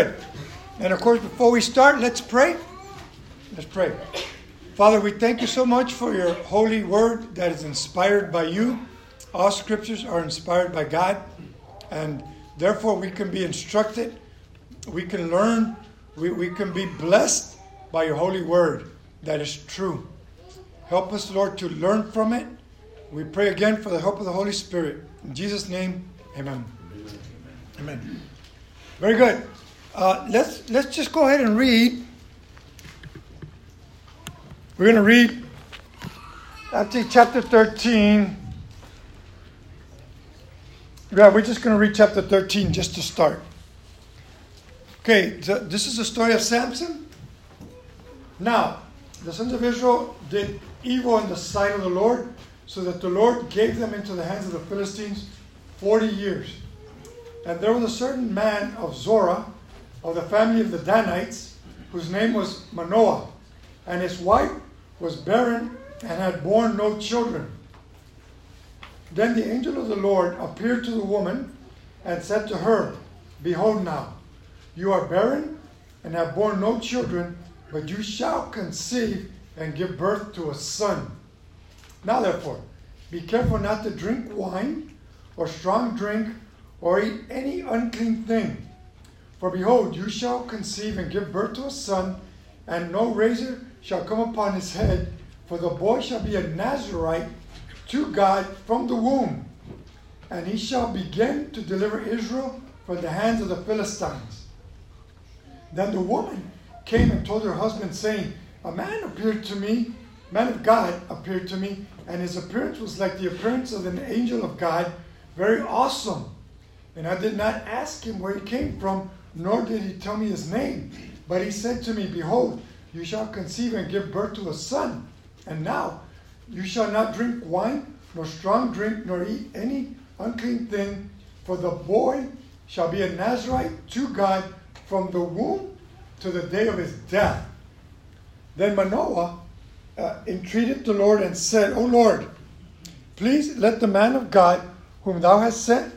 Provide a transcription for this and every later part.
And of course, before we start, let's pray. Let's pray. Father, we thank you so much for your holy word that is inspired by you. All scriptures are inspired by God. And therefore, we can be instructed. We can learn. We can be blessed by your holy word that is true. Help us, Lord, to learn from it. We pray again for the help of the Holy Spirit. In Jesus' name, amen. Amen. Very good. Let's just go ahead and read. We're going to read, I think, chapter 13. Yeah, we're just going to read chapter 13 just to start. Okay, so this is the story of Samson. Now, the sons of Israel did evil in the sight of the Lord, so that the Lord gave them into the hands of the Philistines 40 years. And there was a certain man of Zorah, of the family of the Danites, whose name was Manoah, and his wife was barren and had borne no children. Then the angel of the Lord appeared to the woman and said to her, "Behold now, you are barren and have borne no children, but you shall conceive and give birth to a son. Now therefore, be careful not to drink wine or strong drink or eat any unclean thing. For behold, you shall conceive and give birth to a son, and no razor shall come upon his head, for the boy shall be a Nazarite to God from the womb. And he shall begin to deliver Israel from the hands of the Philistines." Then the woman came and told her husband, saying, "A man of God appeared to me, and his appearance was like the appearance of an angel of God, very awesome. And I did not ask him where he came from, nor did he tell me his name. But he said to me, Behold, you shall conceive and give birth to a son. And now you shall not drink wine, nor strong drink, nor eat any unclean thing, for the boy shall be a Nazarite to God from the womb to the day of his death." Then Manoah entreated the Lord and said, "O Lord, please let the man of God whom thou hast sent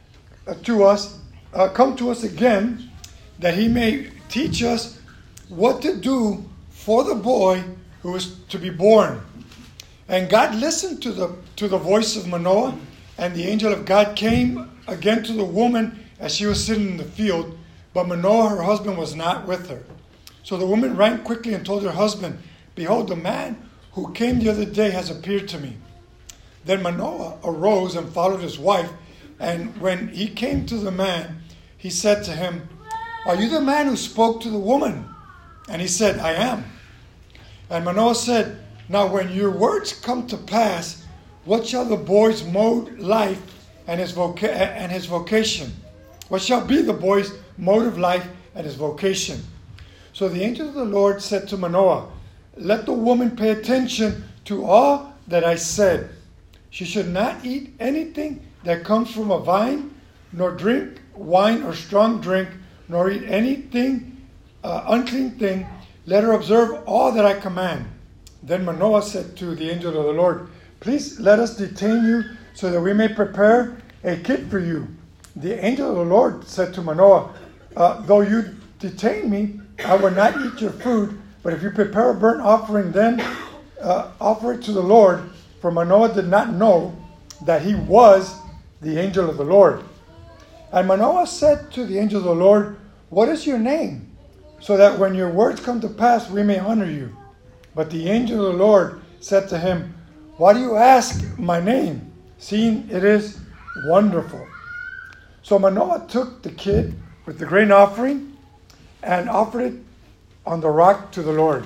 to us come to us again, that he may teach us what to do for the boy who is to be born." And God listened to the voice of Manoah, and the angel of God came again to the woman as she was sitting in the field, but Manoah, her husband, was not with her. So the woman ran quickly and told her husband, "Behold, the man who came the other day has appeared to me." Then Manoah arose and followed his wife, and when he came to the man, he said to him, "Are you the man who spoke to the woman?" And he said, "I am." And Manoah said, "Now when your words come to pass, what shall the boy's mode life and his vocation? What shall be the boy's mode of life and his vocation?" So the angel of the Lord said to Manoah, "Let the woman pay attention to all that I said. She should not eat anything that comes from a vine, nor drink wine or strong drink, nor eat anything unclean thing. Let her observe all that I command." Then Manoah said to the angel of the Lord, "Please let us detain you so that we may prepare a kid for you." The angel of the Lord said to Manoah, "Though you detain me, I will not eat your food, but if you prepare a burnt offering, then offer it to the Lord." For Manoah did not know that he was the angel of the Lord. And Manoah said to the angel of the Lord, "What is your name? So that when your words come to pass, we may honor you." But the angel of the Lord said to him, "Why do you ask my name, seeing it is wonderful?" So Manoah took the kid with the grain offering and offered it on the rock to the Lord.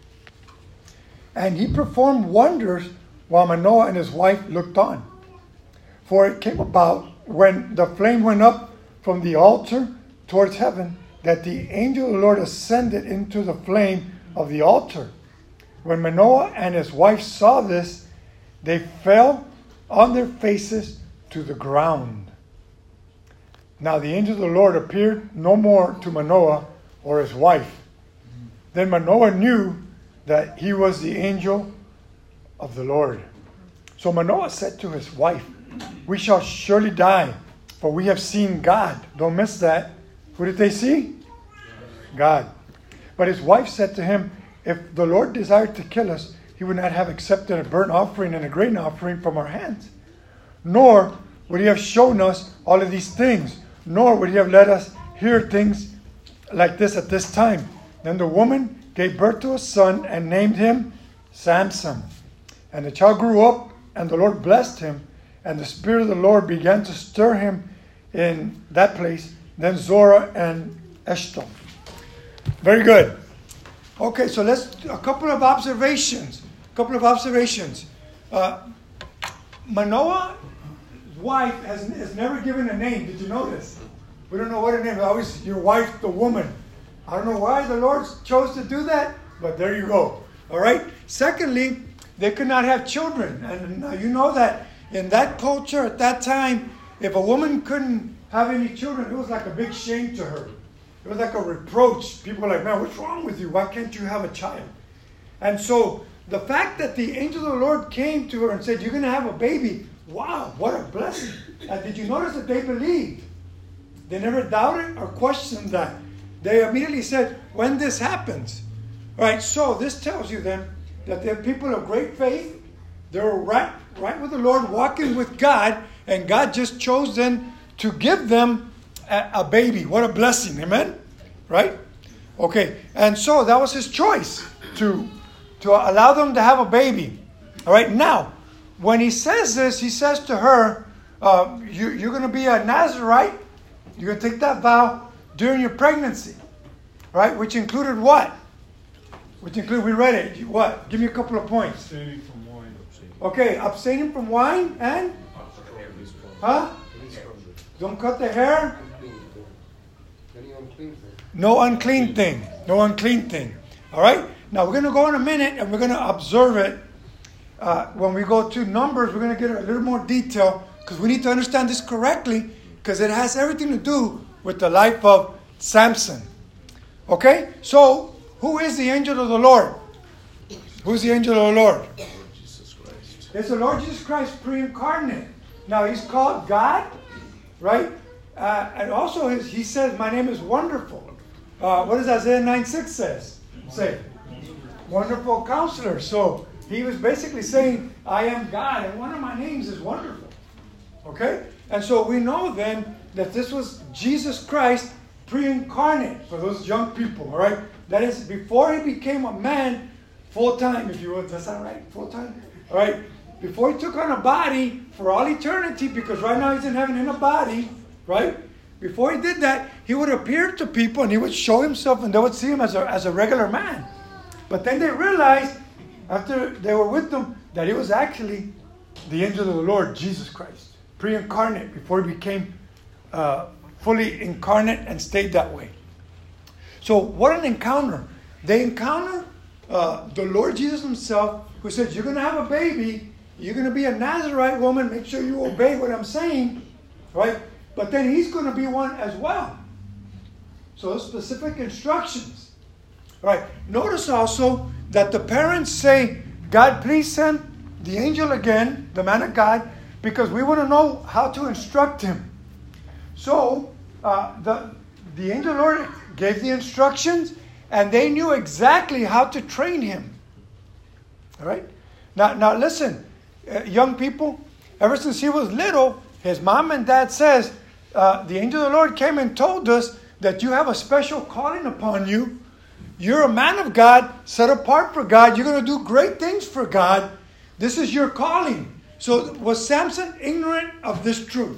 And he performed wonders while Manoah and his wife looked on. For it came about, when the flame went up from the altar towards heaven, that the angel of the Lord ascended into the flame of the altar. When Manoah and his wife saw this, they fell on their faces to the ground. Now the angel of the Lord appeared no more to Manoah or his wife. Then Manoah knew that he was the angel of the Lord. So Manoah said to his wife, "We shall surely die, for we have seen God." Don't miss that. Who did they see? God. But his wife said to him, if the Lord desired to kill us, he would not have accepted a burnt offering and a grain offering from our hands. Nor would he have shown us all of these things, nor would he have let us hear things like this at this time. Then the woman gave birth to a son and named him Samson. And the child grew up, and the Lord blessed him, and the Spirit of the Lord began to stir him in that place. Then Zorah and Eshtaol. Very good. Okay, so a couple of observations. Manoah's wife has never given a name. Did you notice? We don't know what her name is. Always your wife, the woman. I don't know why the Lord chose to do that, but there you go. All right. Secondly, they could not have children. And you know that in that culture at that time, if a woman couldn't have any children, it was like a big shame to her. It was like a reproach. People were like, man, what's wrong with you? Why can't you have a child? And so the fact that the angel of the Lord came to her and said, you're going to have a baby. Wow, what a blessing. And did you notice that they believed? They never doubted or questioned that. They immediately said, when this happens. All right, so this tells you then that they're people of great faith. They're right with the Lord, walking with God. And God just chose then to give them a baby. What a blessing. Amen? Right? Okay. And so that was his choice to allow them to have a baby. All right. Now, when he says this, he says to her, you're going to be a Nazarite. You're going to take that vow during your pregnancy. Right? Which included what? We read it. What? Give me a couple of points. Abstaining from wine. Okay. Abstaining from wine and? Huh? Don't cut the hair. No unclean thing. No unclean thing. All right? Now, we're going to go in a minute and we're going to observe it. When we go to Numbers, we're going to get a little more detail because we need to understand this correctly because it has everything to do with the life of Samson. Okay? So, who is the angel of the Lord? Who's the angel of the Lord? Jesus Christ. It's the Lord Jesus Christ pre-incarnate. Now, he's called God, right? And also, he says, my name is Wonderful. What does Isaiah 9:6 says? Say, Wonderful Counselor. So, he was basically saying, I am God, and one of my names is Wonderful. Okay? And so, we know then that this was Jesus Christ pre-incarnate for those young people, all right? That is, before he became a man full-time, if you will. Does that sound right? Full-time? All right? Before he took on a body for all eternity, because right now he's in heaven in a body, right? Before he did that, he would appear to people and he would show himself and they would see him as a regular man. But then they realized, after they were with him, that he was actually the angel of the Lord, Jesus Christ, pre-incarnate, before he became fully incarnate and stayed that way. So what an encounter. They encounter the Lord Jesus himself, who said, you're going to have a baby. You're going to be a Nazarite woman. Make sure you obey what I'm saying. Right? But then he's going to be one as well. So specific instructions. Right? Notice also that the parents say, God, please send the angel again, the man of God, because we want to know how to instruct him. So the angel of the Lord gave the instructions, and they knew exactly how to train him. All right? Now listen, young people, ever since he was little, his mom and dad says, the angel of the Lord came and told us that you have a special calling upon you. You're a man of God, set apart for God. You're going to do great things for God. This is your calling. So was Samson ignorant of this truth?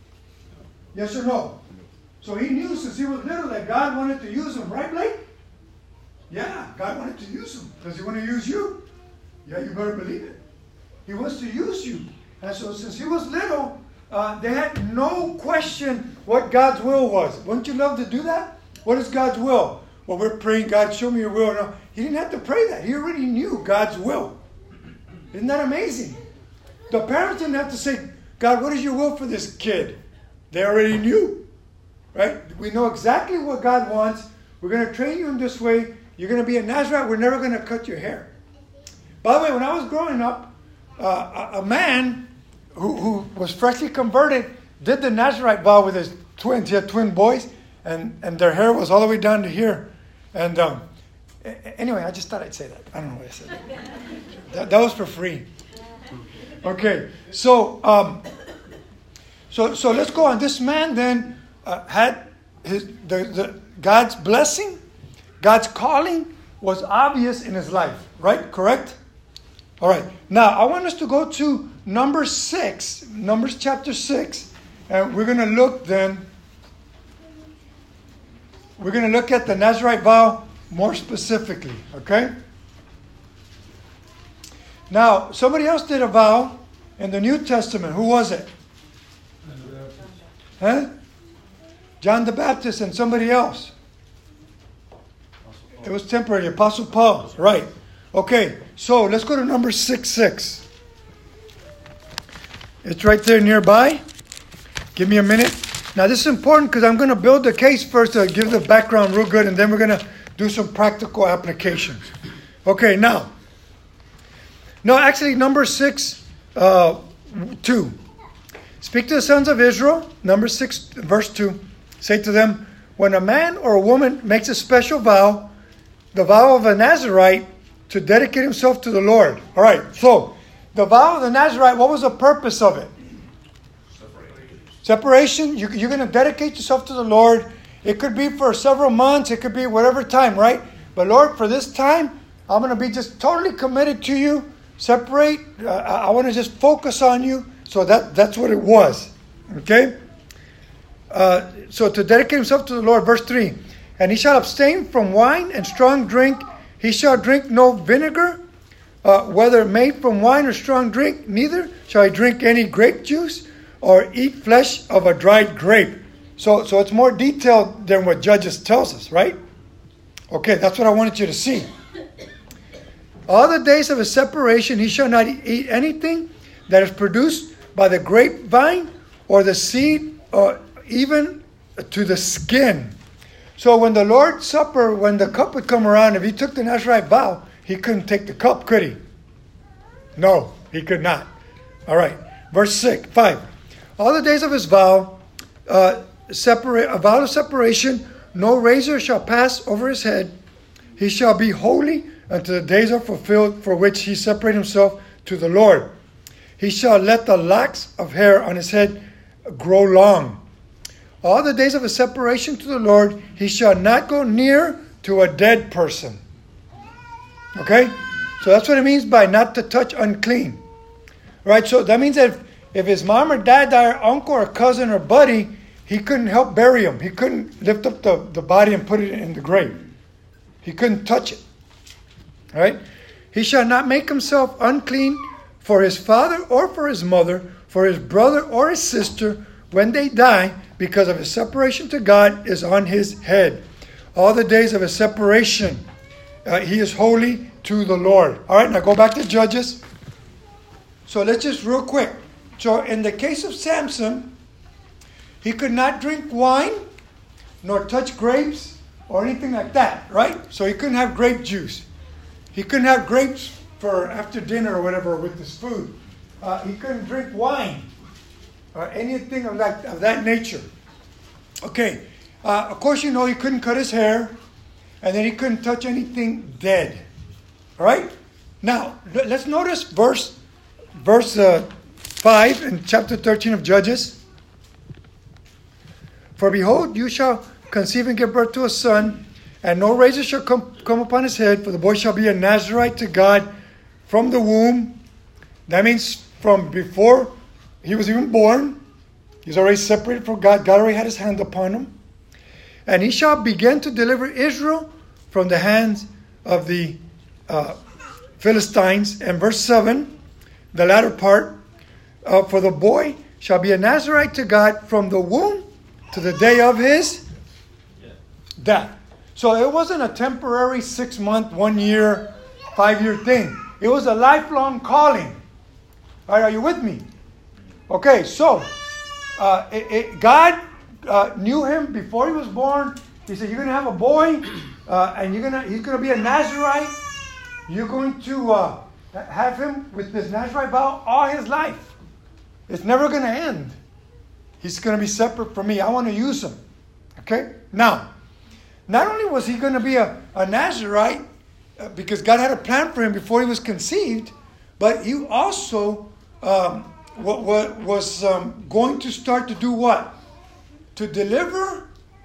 Yes or no? So he knew since he was little that God wanted to use him, right, Blake? Yeah, God wanted to use him. Does he want to use you? Yeah, you better believe it. He wants to use you. And so since he was little, they had no question what God's will was. Wouldn't you love to do that? What is God's will? Well, we're praying, God, show me your will. No, he didn't have to pray that. He already knew God's will. Isn't that amazing? The parents didn't have to say, God, what is your will for this kid? They already knew. Right? We know exactly what God wants. We're going to train you in this way. You're going to be a Nazarite. We're never going to cut your hair. By the way, when I was growing up, a man who was freshly converted did the Nazarite vow with his twins. He had twin boys, and their hair was all the way down to here. And anyway, I just thought I'd say that. I don't know why I said that. That was for free. Okay, so let's go on. This man then had the God's blessing, God's calling was obvious in his life, right? Correct? All right. Now, I want us to go to Numbers chapter 6, and we're going to look then, we're going to look at the Nazirite vow more specifically, okay? Now, somebody else did a vow in the New Testament. Who was it? Huh? John the Baptist and somebody else. It was temporary. Apostle Paul. Right. Okay. So let's go to Numbers 6:6. It's right there nearby. Give me a minute. Now this is important because I'm going to build the case first to give the background real good, and then we're going to do some practical applications. Okay. Now. No, actually, Numbers 6:2. Speak to the sons of Israel. Numbers 6, verse 2. Say to them, when a man or a woman makes a special vow, the vow of a Nazirite, to dedicate himself to the Lord. All right, so the vow of the Nazirite, what was the purpose of it? Separation. You're going to dedicate yourself to the Lord. It could be for several months. It could be whatever time, right? But Lord, for this time, I'm going to be just totally committed to you. Separate. I want to just focus on you. So that's what it was. Okay? So to dedicate himself to the Lord, verse 3. And he shall abstain from wine and strong drink. He shall drink no vinegar, whether made from wine or strong drink. Neither shall he drink any grape juice or eat flesh of a dried grape. So it's more detailed than what Judges tells us, right? Okay, that's what I wanted you to see. All the days of his separation, he shall not eat anything that is produced by the grapevine or the seed, or even to the skin. So when the Lord's Supper, when the cup would come around, if he took the Nazirite vow, he couldn't take the cup, could he? No, he could not. All right, verse 5. All the days of his vow, a vow of separation, no razor shall pass over his head. He shall be holy until the days are fulfilled for which he separated himself to the Lord. He shall let the locks of hair on his head grow long. All the days of his separation to the Lord, he shall not go near to a dead person. Okay? So that's what it means by not to touch unclean. Right? So that means that if his mom or dad died, or uncle or cousin or buddy, he couldn't help bury him. He couldn't lift up the body and put it in the grave. He couldn't touch it. All right? He shall not make himself unclean for his father or for his mother, for his brother or his sister, when they die, because of his separation to God is on his head. All the days of his separation, he is holy to the Lord. All right, now go back to Judges. So let's just real quick. So in the case of Samson, he could not drink wine, nor touch grapes, or anything like that, right? So he couldn't have grape juice. He couldn't have grapes for after dinner or whatever with his food. He couldn't drink wine. Or anything of that nature. Okay. Of course, you know he couldn't cut his hair. And then he couldn't touch anything dead. All right? Now, let's notice verse 5 in chapter 13 of Judges. For behold, you shall conceive and give birth to a son, and no razor shall come upon his head, for the boy shall be a Nazirite to God from the womb. That means from before he was even born. He's already separated from God. God already had his hand upon him. And he shall begin to deliver Israel from the hands of the Philistines. And verse 7, the latter part, for the boy shall be a Nazirite to God from the womb to the day of his death. So it wasn't a temporary 6 month, 1 year, 5 year thing. It was a lifelong calling. All right, are you with me? Okay, so God knew him before he was born. He said, "You're going to have a boy, and he's going to be a Nazirite. You're going to have him with this Nazirite vow all his life. It's never going to end. He's going to be separate from me. I want to use him." Okay. Now, not only was he going to be a Nazirite, because God had a plan for him before he was conceived, but he also was going to start to do what? To deliver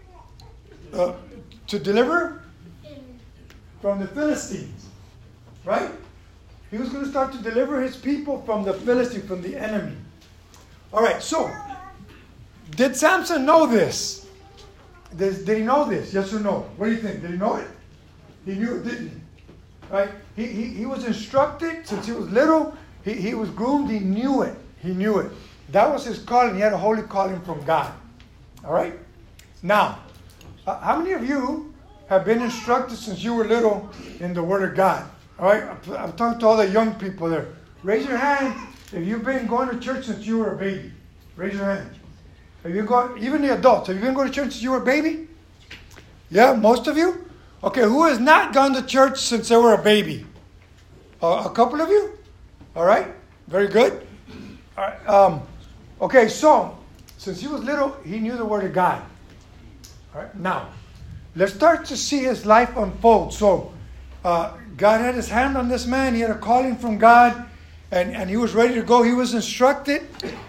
from the Philistines, right? He was going to start to deliver his people from the Philistines, from the enemy. All right, so did Samson know this? Did he know this? Yes or no? What do you think? Did he know it? He knew it, didn't he? Right? He was instructed since he was little. He was groomed. He knew it. He knew it. That was his calling. He had a holy calling from God. All right? Now, how many of you have been instructed since you were little in the Word of God? All right? I'm talking to all the young people there. Raise your hand if you've been going to church since you were a baby. Raise your hand. Have you gone, even the adults, have you been going to church since you were a baby? Yeah, most of you? Okay, who has not gone to church since they were a baby? A couple of you? All right, very good. All right, okay, so since he was little, he knew the Word of God. All right, now, let's start to see his life unfold. So, God had his hand on this man. He had a calling from God, and he was ready to go. He was instructed.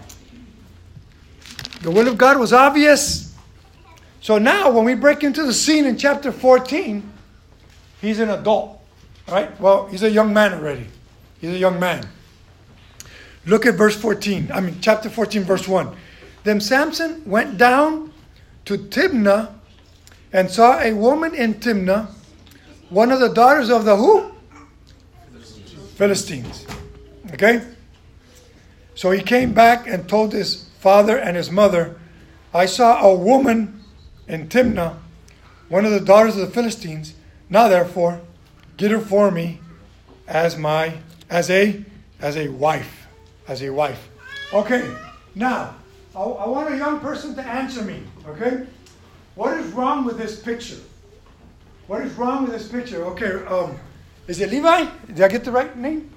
The will of God was obvious. So now, when we break into the scene in chapter 14, he's an adult. Right? Well, he's a young man already. He's a young man. Look at chapter 14, verse 1. Then Samson went down to Timnah and saw a woman in Timnah, one of the daughters of the who? Philistines. Okay? So he came back and told his father and his mother, I saw a woman in Timnah, one of the daughters of the Philistines. Now therefore, get her for me as a wife. As a wife. Okay, now, I want a young person to answer me. Okay? What is wrong with this picture? What is wrong with this picture? Okay, is it Levi? Did I get the right name?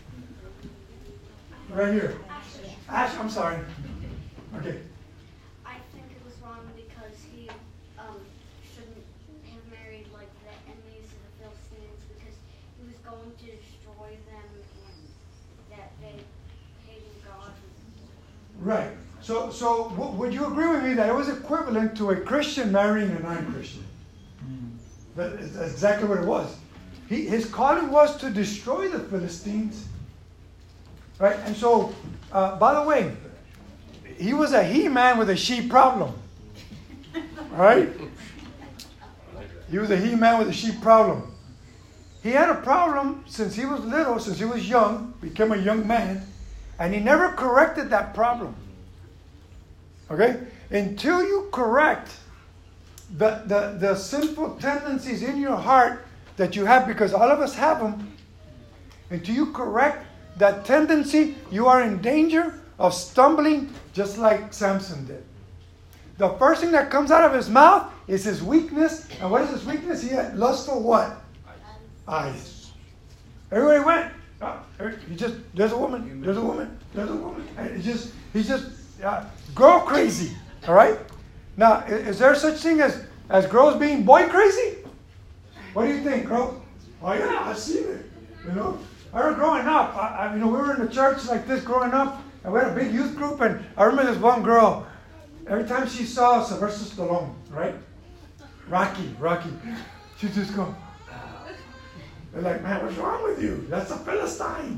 Right here. Ash, I'm sorry. Okay. I think it was wrong because he shouldn't have married like the enemies of the Philistines because he was going to destroy them and that they hated God. Right. So would you agree with me that it was equivalent to a Christian marrying a non-Christian? That's exactly what it was. His calling was to destroy the Philistines. Right? And so, by the way, he was a he-man with a she problem. Right? He was a he-man with a she problem. He had a problem since he was little, since he was young, became a young man, and he never corrected that problem. Okay? Until you correct the sinful tendencies in your heart that you have, because all of us have them, until you correct that tendency, you are in danger of stumbling just like Samson did. The first thing that comes out of his mouth is his weakness. And what is his weakness? He had lustful what? Eyes. Everybody went. There's a woman. There's a woman. There's a woman. And he's just girl crazy. All right? Now, is there such thing as girls being boy crazy? What do you think, girls? Oh yeah, I've seen it. You know? I remember growing up, we were in a church like this growing up, and we had a big youth group, and I remember this one girl, every time she saw Sylvester Stallone, right? Rocky, she'd just go, they're like, man, what's wrong with you? That's a Philistine.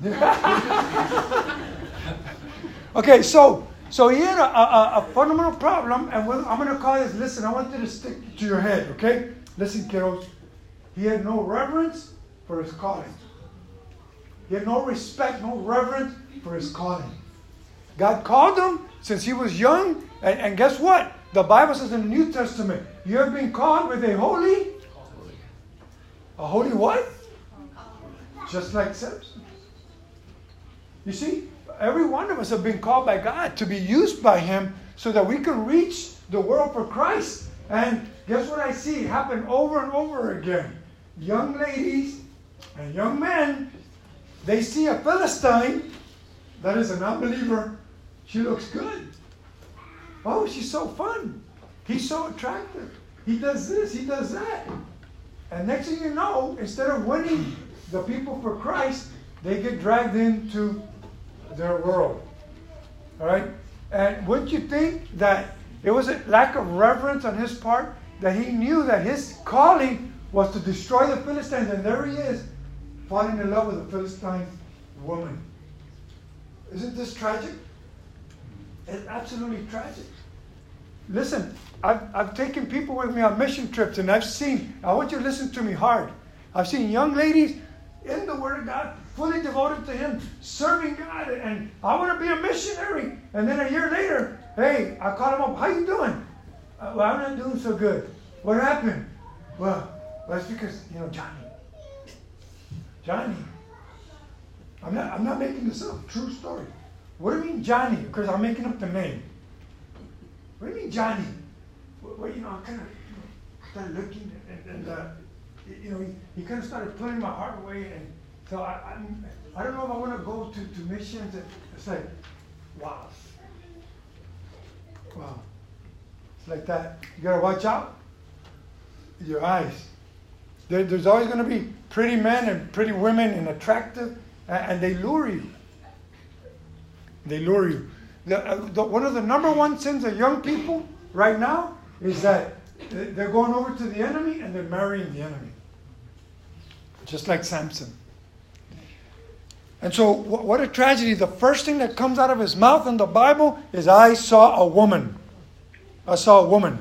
Okay, so he had a fundamental problem, and I'm going to call this, listen, I want you to stick to your head, okay? Listen, kiddos. He had no reverence for his calling. He had no respect, no reverence for his calling. God called him since he was young. And guess what? The Bible says in the New Testament, you have been called with a holy... A holy what? Just like Samson. You see, every one of us have been called by God to be used by him so that we can reach the world for Christ. And guess what I see happen over and over again? Young ladies and young men, they see a Philistine that is an unbeliever. She looks good. Oh, she's so fun. He's so attractive. he does this, he does that. And next thing you know, instead of winning the people for Christ, they get dragged into their world. All right? And wouldn't you think that it was a lack of reverence on his part, that he knew that his calling was to destroy the Philistines, and there he is, falling in love with a Philistine woman. Isn't this tragic? It's absolutely tragic. Listen, I've taken people with me on mission trips, and I've seen, I want you to listen to me hard. I've seen young ladies in the Word of God, fully devoted to Him, serving God, and I want to be a missionary. And then a year later, hey, I call them up, how you doing? Well, I'm not doing so good. What happened? Well, it's because, Johnny. I'm not making this up. True story. What do you mean Johnny? Because I'm making up the name. What do you mean Johnny? Well, I kind of started looking, and he kind of started pulling my heart away, and so I don't know if I want to go to missions. It's like, wow. It's like that. You got to watch out. Your eyes. There's always going to be pretty men and pretty women and attractive, and they lure you. They lure you. One of the number one sins of young people right now is that they're going over to the enemy and they're marrying the enemy. Just like Samson. And so what a tragedy. The first thing that comes out of his mouth in the Bible is, I saw a woman. I saw a woman.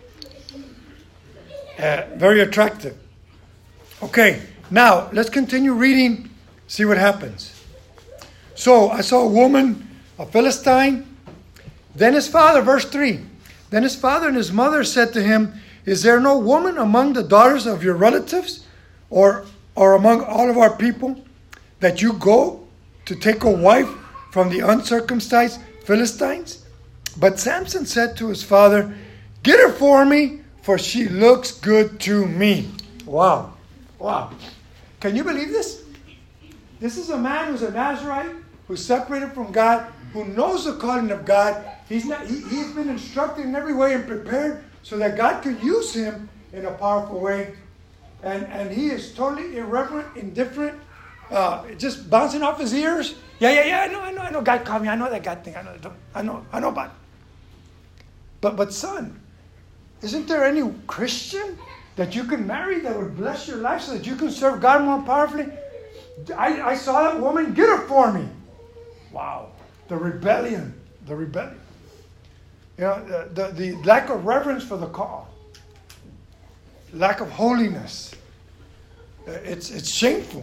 Very attractive. Okay, now let's continue reading, see what happens. So I saw a woman, a Philistine. Then his father, verse 3. Then his father and his mother said to him, is there no woman among the daughters of your relatives or among all of our people that you go to take a wife from the uncircumcised Philistines? But Samson said to his father, get her for me, for she looks good to me. Wow. Can you believe this? This is a man who's a Nazarite, who's separated from God, who knows the calling of God. He's been instructed in every way and prepared so that God could use him in a powerful way. And he is totally irreverent, indifferent, just bouncing off his ears. Yeah, I know. God called me. I know that God thing. I know about it. But son, isn't there any Christian that you can marry that would bless your life so that you can serve God more powerfully? I saw that woman. Get her for me. Wow. The rebellion. The lack of reverence for the call. Lack of holiness. It's shameful.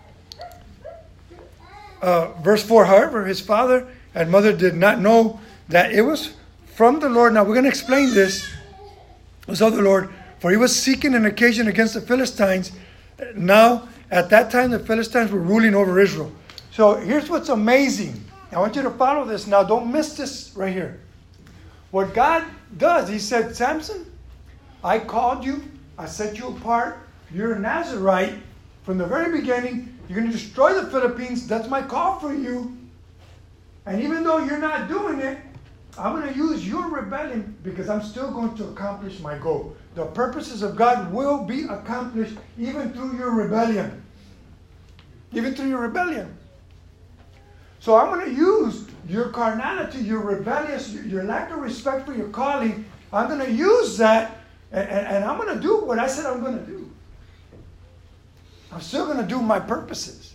Verse 4, however, his father and mother did not know that it was from the Lord. Now we're going to explain this. It was of the Lord, for he was seeking an occasion against the Philistines. Now, at that time, the Philistines were ruling over Israel. So here's what's amazing. I want you to follow this. Now, don't miss this right here. What God does, he said, Samson, I called you. I set you apart. You're a Nazarite. From the very beginning, you're going to destroy the Philippines. That's my call for you. And even though you're not doing it, I'm going to use your rebellion because I'm still going to accomplish my goal. The purposes of God will be accomplished even through your rebellion. Even through your rebellion. So I'm going to use your carnality, your rebellious, your lack of respect for your calling. I'm going to use that and I'm going to do what I said I'm going to do. I'm still going to do my purposes.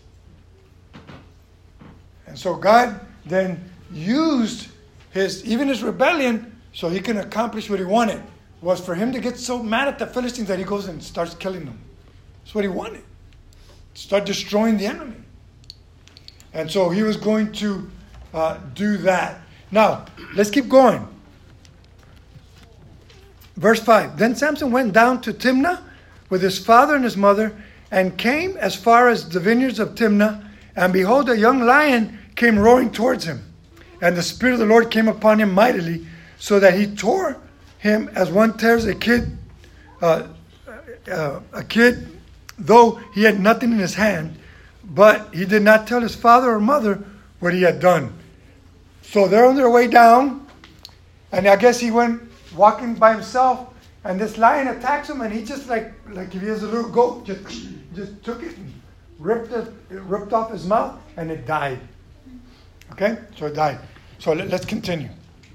And so God then used even his rebellion so he can accomplish what he wanted. Was for him to get so mad at the Philistines that he goes and starts killing them. That's what he wanted. Start destroying the enemy. And so he was going to do that. Now, let's keep going. Verse 5. Then Samson went down to Timnah with his father and his mother and came as far as the vineyards of Timnah. And behold, a young lion came roaring towards him. And the Spirit of the Lord came upon him mightily, so that he tore him as one tears a kid, though he had nothing in his hand. But he did not tell his father or mother what he had done. So they're on their way down. And I guess he went walking by himself. And this lion attacks him, and he just like if he has a little goat, just took it and ripped off his mouth, and it died. Okay? So it died. So let's continue.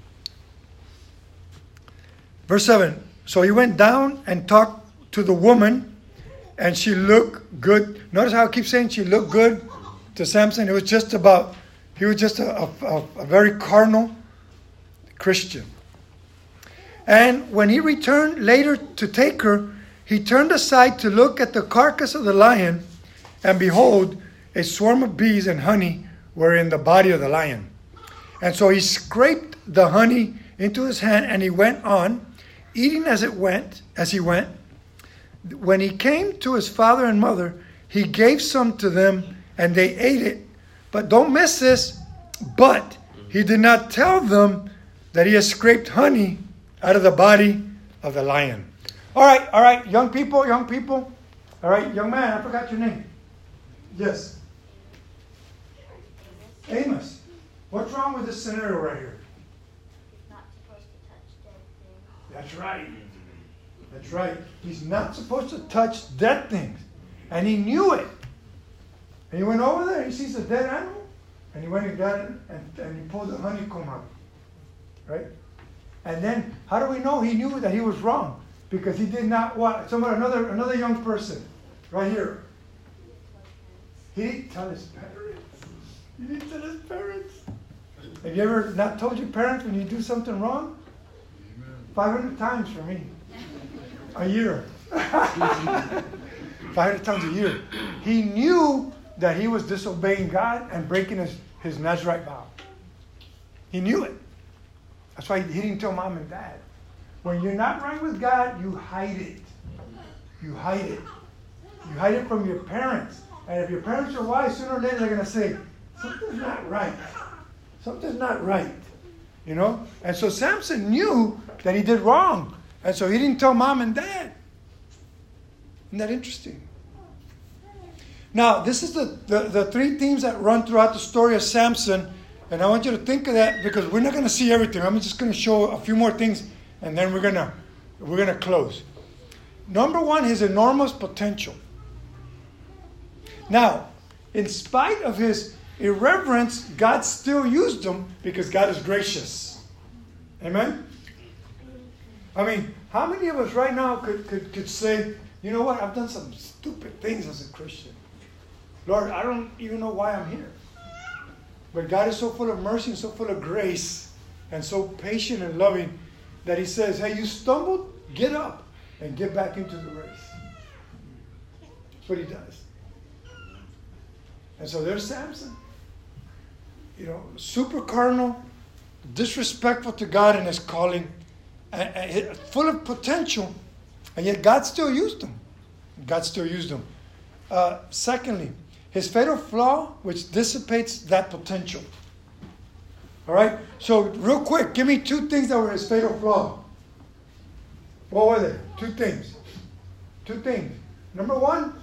Verse 7. So he went down and talked to the woman, and she looked good. Notice how I keep saying she looked good to Samson. He was just a very carnal Christian. And when he returned later to take her, he turned aside to look at the carcass of the lion, and behold, a swarm of bees and honey were in the body of the lion. And so he scraped the honey into his hand, and he went on, eating as he went. When he came to his father and mother, he gave some to them, and they ate it. But don't miss this, but he did not tell them that he had scraped honey out of the body of the lion. All right, young people. All right, young man, I forgot your name. Yes. Amos. What's wrong with this scenario right here? He's not supposed to touch dead things. That's right. That's right. He's not supposed to touch dead things. And he knew it. And he went over there, he sees a dead animal, and he went and got it, and he pulled the honeycomb out. Right? And then, how do we know he knew that he was wrong? Because he did not what? Another young person, right here. He didn't tell his parents. He didn't tell his parents. Have you ever not told your parents when you do something wrong? 500 times for me. A year. 500 times a year. He knew that he was disobeying God and breaking his Nazirite vow. He knew it. That's why he didn't tell mom and dad. When you're not right with God, you hide it. You hide it. You hide it from your parents. And if your parents are wise, sooner or later they're going to say, something's not right. Something's not right. You know? And so Samson knew that he did wrong. And so he didn't tell mom and dad. Isn't that interesting? Now, this is the three themes that run throughout the story of Samson. And I want you to think of that because we're not going to see everything. I'm just going to show a few more things, and then we're gonna close. Number one, his enormous potential. Now, in spite of his irreverence, God still used him because God is gracious. Amen? I mean, how many of us right now could say, you know what, I've done some stupid things as a Christian. Lord, I don't even know why I'm here. But God is so full of mercy and so full of grace and so patient and loving that he says, hey, you stumbled, get up and get back into the race. That's what he does. And so there's Samson. You know, super carnal, disrespectful to God and his calling, full of potential, and yet God still used him. God still used him. Secondly, his fatal flaw, which dissipates that potential. All right? So, real quick, give me two things that were his fatal flaw. What were they? Two things. Number one,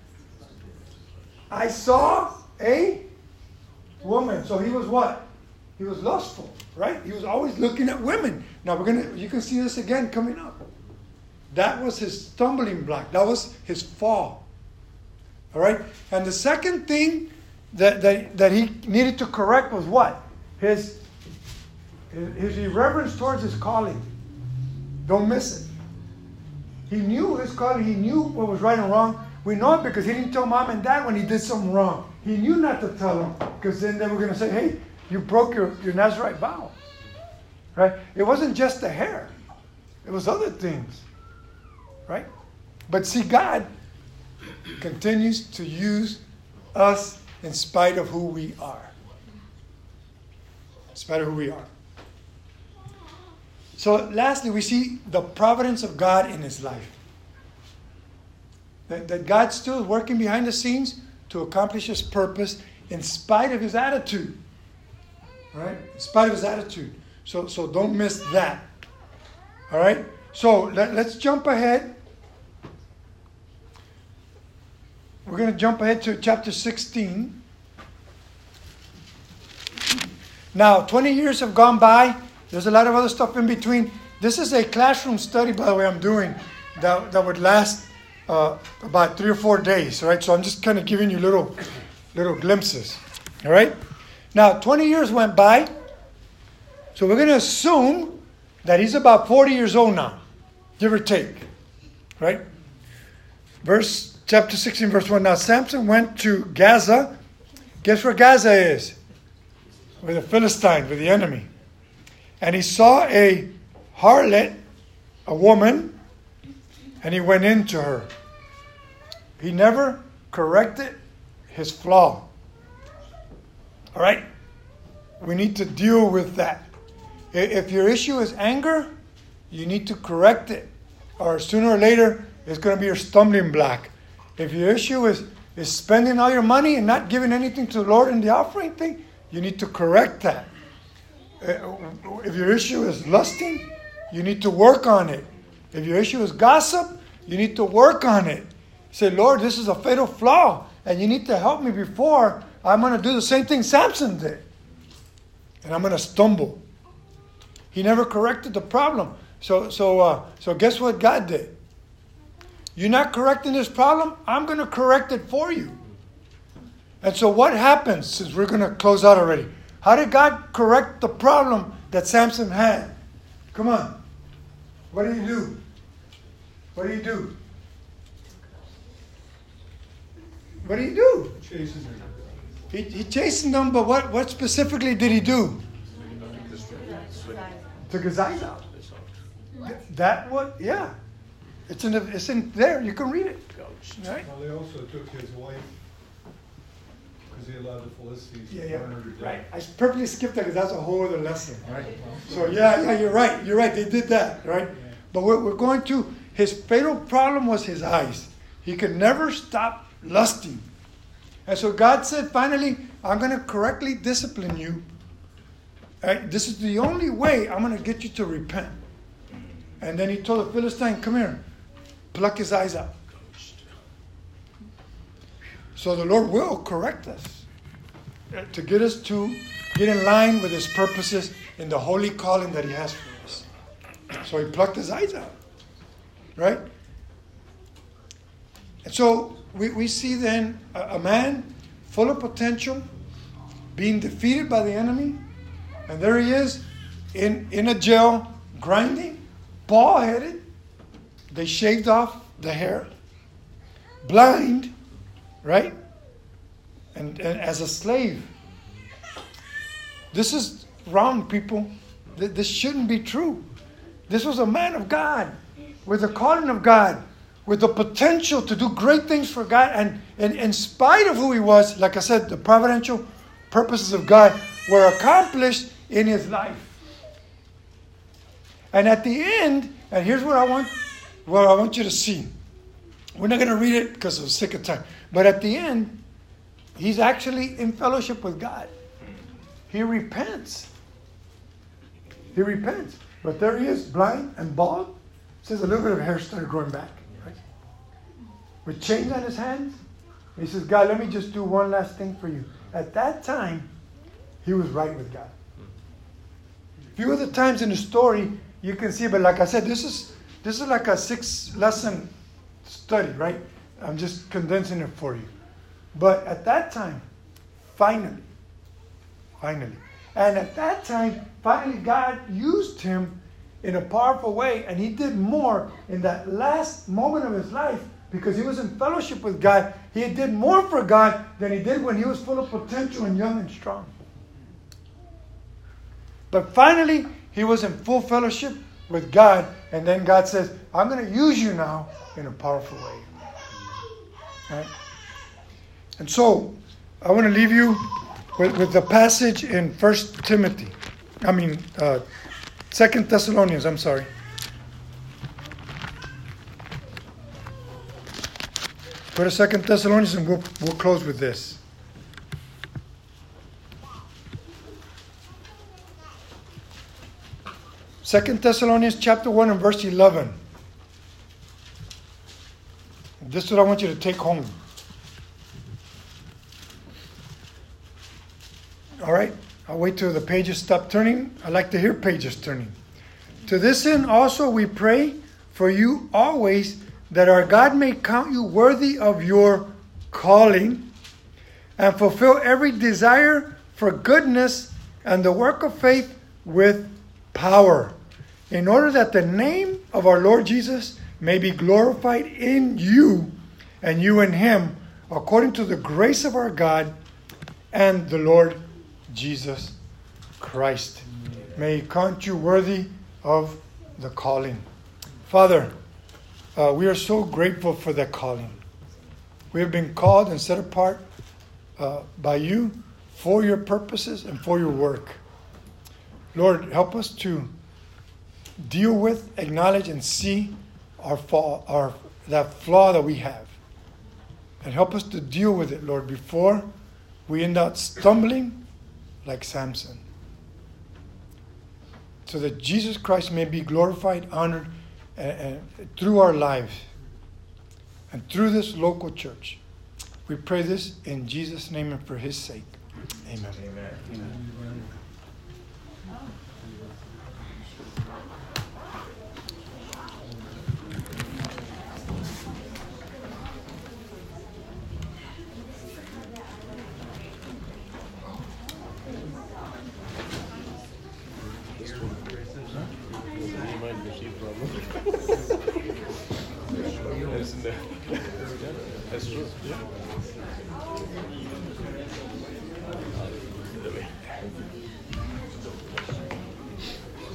I saw a woman. So he was what? He was lustful, right? He was always looking at women. Now you can see this again coming up. That was his stumbling block. That was his fall. All right? And the second thing that he needed to correct was what? His irreverence towards his calling. Don't miss it. He knew his calling. He knew what was right and wrong. We know it because he didn't tell mom and dad when he did something wrong. He knew not to tell them because then they were going to say, hey, you broke your Nazirite vow. Right? It wasn't just the hair. It was other things. Right? But see, God continues to use us in spite of who we are. In spite of who we are. So lastly, we see the providence of God in his life. That God still is working behind the scenes to accomplish his purpose in spite of his attitude. All right? In spite of his attitude. So don't miss that. All right? So let's jump ahead. We're going to jump ahead to chapter 16. Now, 20 years have gone by. There's a lot of other stuff in between. This is a classroom study, by the way, I'm doing that would last about 3 or 4 days, right? So I'm just kind of giving you little glimpses, all right? Now, 20 years went by, so we're going to assume that he's about 40 years old now, give or take, right? Chapter 16, verse 1. Now, Samson went to Gaza. Guess where Gaza is? With the Philistines, with the enemy. And he saw a harlot, a woman, and he went into her. He never corrected his flaw. All right? We need to deal with that. If your issue is anger, you need to correct it. Or sooner or later, it's going to be your stumbling block. If your issue is spending all your money and not giving anything to the Lord in the offering thing, you need to correct that. If your issue is lusting, you need to work on it. If your issue is gossip, you need to work on it. Say, Lord, this is a fatal flaw, and you need to help me before I'm going to do the same thing Samson did. And I'm going to stumble. He never corrected the problem. So guess what God did? You're not correcting this problem, I'm going to correct it for you. And so what happens, since we're going to close out already? How did God correct the problem that Samson had? Come on. What did he do? What did he do? What did he do? Chasing her. He chastened them, but what specifically did he do? Took his eyes out. That what? Yeah. It's in there. You can read it. Right? Well, they also took his wife because he allowed the Philistines to burn her to death. Right. I purposely skipped that because that's a whole other lesson. Right. So yeah, you're right. You're right. They did that. Right. Yeah. But we're going to. His fatal problem was his eyes. He could never stop lusting. And so God said, finally, I'm going to correctly discipline you. Right? This is the only way I'm going to get you to repent. And then he told the Philistine, come here, pluck his eyes out. So the Lord will correct us to get us to get in line with his purposes in the holy calling that he has for us. So he plucked his eyes out. Right? And so we see then a man full of potential being defeated by the enemy. And there he is in a jail grinding, bald-headed. They shaved off the hair. Blind, right? And as a slave. This is wrong, people. This shouldn't be true. This was a man of God, with the calling of God, with the potential to do great things for God. And in spite of who he was, like I said, the providential purposes of God were accomplished in his life. And at the end, and here's what I want you to see. We're not going to read it because of the sake of time. But at the end, he's actually in fellowship with God. He repents. He repents. But there he is, blind and bald. Says a little bit of hair started growing back. Right? With chains on his hands. He says, God, let me just do one last thing for you. At that time, he was right with God. A few other times in the story, you can see, but like I said, this is like a 6-lesson study, right? I'm just condensing it for you. But at that time, finally, and at that time, finally God used him in a powerful way, and he did more in that last moment of his life because he was in fellowship with God. He did more for God than he did when he was full of potential and young and strong. But finally, he was in full fellowship with God, and then God says, I'm going to use you now in a powerful way. Right? And so, I want to leave you with the passage in 2 Thessalonians, I'm sorry. Go to 2 Thessalonians and we'll close with this. 2 Thessalonians chapter 1 and verse 11. This is what I want you to take home. All right? I'll wait till the pages stop turning. I like to hear pages turning. To this end also we pray for you always, that our God may count you worthy of your calling and fulfill every desire for goodness and the work of faith with power, in order that the name of our Lord Jesus may be glorified in you and you in him, according to the grace of our God and the Lord Jesus Christ. May he count you worthy of the calling. Father, we are so grateful for that calling. We have been called and set apart by you for your purposes and for your work. Lord, help us to deal with, acknowledge, and see that flaw that we have. And help us to deal with it, Lord, before we end up stumbling like Samson. So that Jesus Christ may be glorified, honored, through our lives and through this local church. We pray this in Jesus' name and for his sake. Amen. Amen. Amen. That's true. Yeah.